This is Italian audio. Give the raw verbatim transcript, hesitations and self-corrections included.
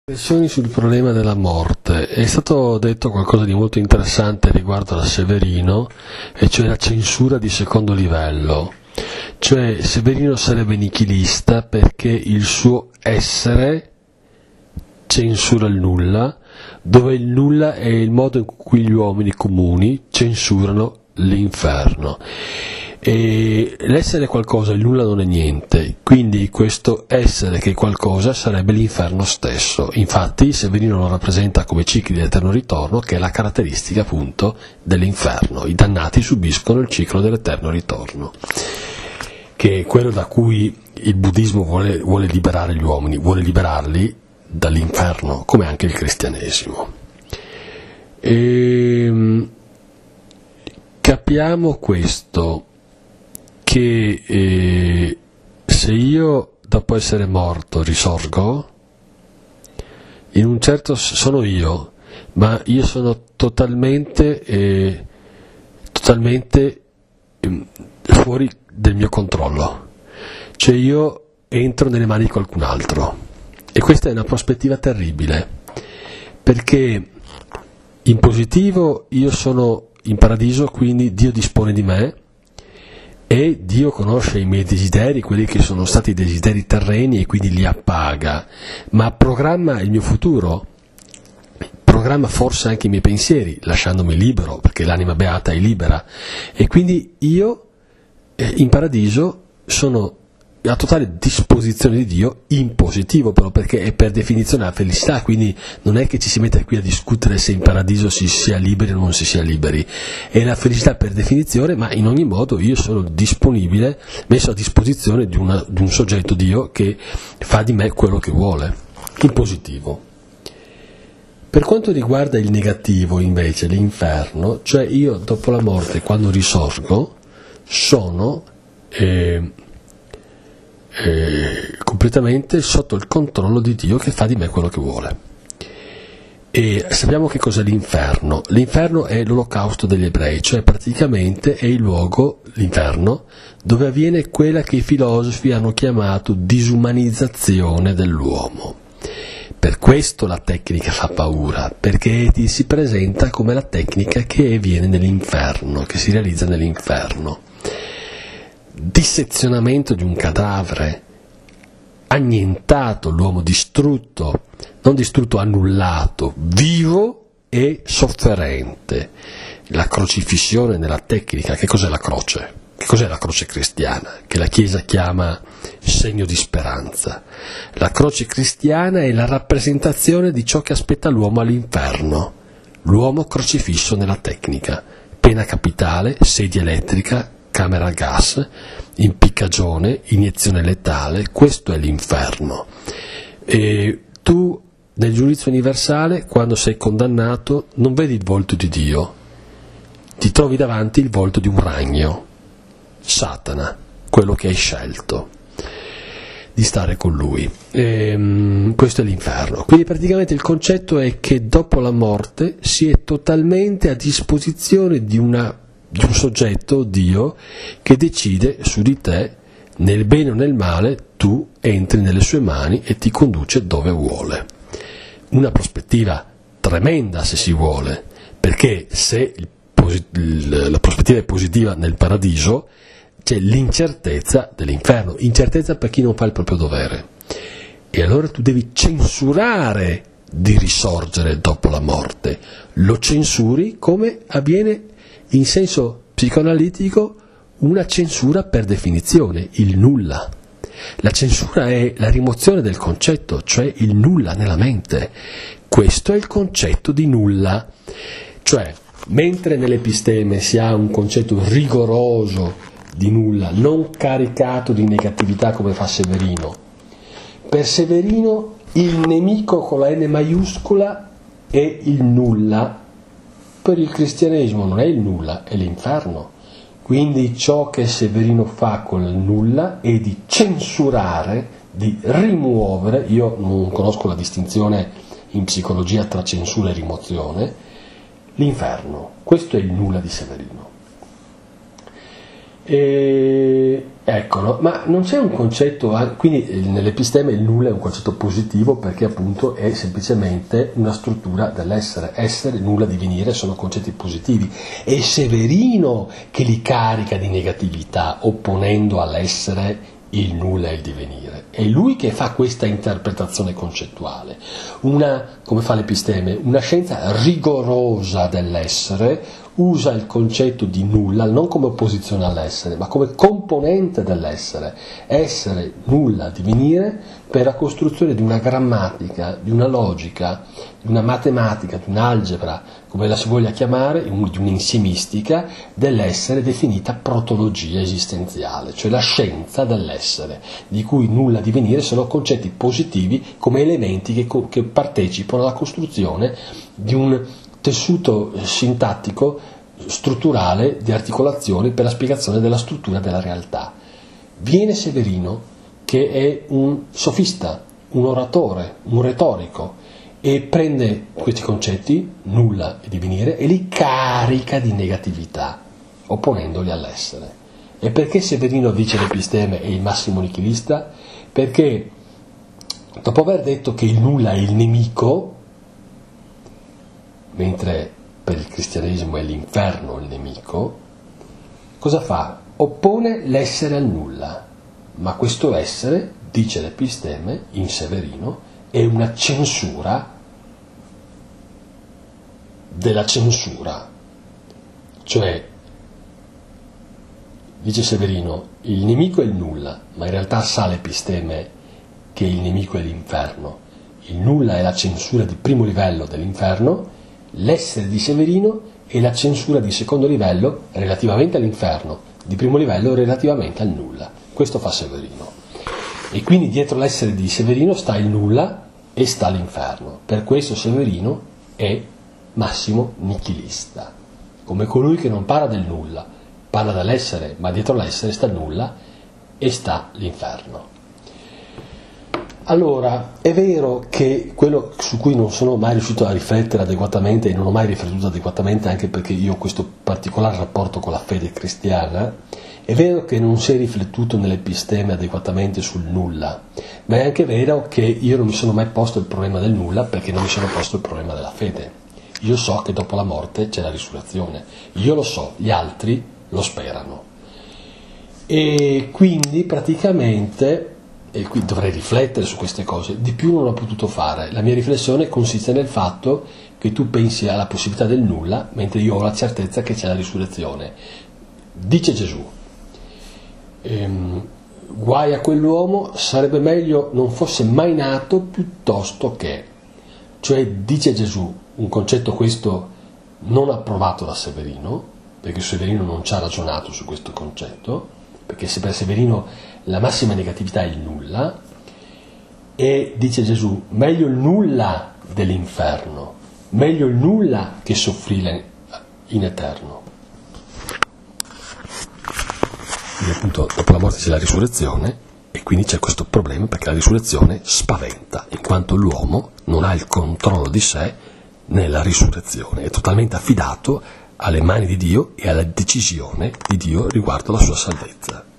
Riflessioni sul problema della morte. È stato detto qualcosa di molto interessante riguardo a Severino, e cioè la censura di secondo livello. Cioè Severino sarebbe nichilista perché il suo essere censura il nulla, dove il nulla è il modo in cui gli uomini comuni censurano l'inferno. E l'essere qualcosa, il nulla non è niente, quindi questo essere che è qualcosa sarebbe l'inferno stesso. Infatti Severino lo rappresenta come cicli di eterno ritorno, che è la caratteristica appunto dell'inferno. I dannati subiscono il ciclo dell'eterno ritorno, che è quello da cui il buddismo vuole, vuole liberare gli uomini, vuole liberarli dall'inferno, come anche il cristianesimo. E capiamo questo, che eh, se io dopo essere morto risorgo, in un certo sono io, ma io sono totalmente eh, totalmente eh, fuori del mio controllo, cioè io entro nelle mani di qualcun altro, e questa è una prospettiva terribile, perché in positivo io sono in paradiso, quindi Dio dispone di me e Dio conosce i miei desideri, quelli che sono stati desideri terreni, e quindi li appaga, ma programma il mio futuro, programma forse anche i miei pensieri, lasciandomi libero, perché l'anima beata è libera, e quindi io eh, in paradiso sono a totale disposizione di Dio, in positivo però, perché è per definizione la felicità, quindi non è che ci si mette qui a discutere se in paradiso si sia liberi o non si sia liberi, è la felicità per definizione, ma in ogni modo io sono disponibile, messo a disposizione di, una, di un soggetto, Dio, che fa di me quello che vuole, in positivo. Per quanto riguarda il negativo invece, l'inferno, cioè io dopo la morte, quando risorgo, sono eh, Eh, completamente sotto il controllo di Dio, che fa di me quello che vuole. E sappiamo che cos'è l'inferno. L'inferno è l'olocausto degli ebrei, cioè praticamente è il luogo, l'inferno, dove avviene quella che i filosofi hanno chiamato disumanizzazione dell'uomo. Per questo la tecnica fa paura, perché ti si presenta come la tecnica che viene nell'inferno, che si realizza nell'inferno. Dissezionamento di un cadavere, annientato, l'uomo distrutto, non distrutto, annullato, vivo e sofferente. La crocifissione nella tecnica. Che cos'è la croce? Che cos'è la croce cristiana? Che la Chiesa chiama segno di speranza. La croce cristiana è la rappresentazione di ciò che aspetta l'uomo all'inferno. L'uomo crocifisso nella tecnica. Pena capitale, sedia elettrica, camera a gas, impiccagione, iniezione letale. Questo è l'inferno. E tu nel giudizio universale, quando sei condannato, non vedi il volto di Dio, ti trovi davanti il volto di un ragno, Satana, quello che hai scelto di stare con lui. E, questo è l'inferno. Quindi praticamente il concetto è che dopo la morte si è totalmente a disposizione di una di un soggetto, Dio, che decide su di te, nel bene o nel male, tu entri nelle sue mani e ti conduce dove vuole. Una prospettiva tremenda, se si vuole, perché se il posit- la prospettiva è positiva nel paradiso, c'è l'incertezza dell'inferno, incertezza per chi non fa il proprio dovere. E allora tu devi censurare di risorgere dopo la morte. Lo censuri come avviene in senso psicoanalitico, una censura per definizione, il nulla. La censura è la rimozione del concetto, cioè il nulla nella mente. Questo è il concetto di nulla. Cioè, mentre nell'episteme si ha un concetto rigoroso di nulla, non caricato di negatività come fa Severino, per Severino il nemico con la N maiuscola è il nulla. Per il cristianesimo non è il nulla, è l'inferno. Quindi ciò che Severino fa con il nulla è di censurare, di rimuovere, io non conosco la distinzione in psicologia tra censura e rimozione, l'inferno. Questo è il nulla di Severino. E, ecco, no? Ma non c'è un concetto, quindi nell'episteme il nulla è un concetto positivo perché appunto è semplicemente una struttura dell'essere, essere, nulla, divenire sono concetti positivi. È Severino che li carica di negatività opponendo all'essere il nulla e il divenire. È lui che fa questa interpretazione concettuale. Una, come fa l'episteme, una scienza rigorosa dell'essere usa il concetto di nulla non come opposizione all'essere, ma come componente dell'essere. Essere, nulla, divenire, per la costruzione di una grammatica, di una logica, di una matematica, di un'algebra, come la si voglia chiamare, di un'insiemistica dell'essere definita protologia esistenziale, cioè la scienza dell'essere, di cui nulla, divenire sono concetti positivi come elementi che, che partecipano alla costruzione di un tessuto sintattico strutturale di articolazioni per la spiegazione della struttura della realtà. Viene Severino, che è un sofista, un oratore, un retorico, e prende questi concetti, nulla e divenire, e li carica di negatività, opponendoli all'essere. E perché Severino dice l'episteme è il massimo nichilista? Perché dopo aver detto che il nulla è il nemico, mentre per il cristianesimo è l'inferno il nemico, cosa fa? Oppone l'essere al nulla, ma questo essere, dice l'episteme in Severino, è una censura della censura, cioè, dice Severino, il nemico è il nulla, ma in realtà sa l'episteme che il nemico è l'inferno, il nulla è la censura di primo livello dell'inferno, l'essere di Severino è la censura di secondo livello relativamente all'inferno, di primo livello relativamente al nulla. Questo fa Severino. E quindi dietro l'essere di Severino sta il nulla e sta l'inferno. Per questo Severino è massimo nichilista, come colui che non parla del nulla, parla dell'essere, ma dietro l'essere sta il nulla e sta l'inferno. Allora, è vero che quello su cui non sono mai riuscito a riflettere adeguatamente e non ho mai riflettuto adeguatamente, anche perché io ho questo particolare rapporto con la fede cristiana, è vero che non si è riflettuto nell'episteme adeguatamente sul nulla, ma è anche vero che io non mi sono mai posto il problema del nulla perché non mi sono posto il problema della fede. Io so che dopo la morte c'è la risurrezione, io lo so, gli altri lo sperano. E quindi praticamente... e qui dovrei riflettere su queste cose, di più non ho potuto fare. La mia riflessione consiste nel fatto che tu pensi alla possibilità del nulla, mentre io ho la certezza che c'è la risurrezione. Dice Gesù, ehm, guai a quell'uomo, sarebbe meglio non fosse mai nato piuttosto che, cioè dice Gesù, un concetto questo non approvato da Severino, perché Severino non ci ha ragionato su questo concetto, perché se per Severino la massima negatività è il nulla, e dice Gesù, meglio il nulla dell'inferno, meglio il nulla che soffrire in eterno. Quindi appunto dopo la morte c'è la risurrezione, e quindi c'è questo problema perché la risurrezione spaventa, in quanto l'uomo non ha il controllo di sé nella risurrezione, è totalmente affidato alle mani di Dio e alla decisione di Dio riguardo la sua salvezza.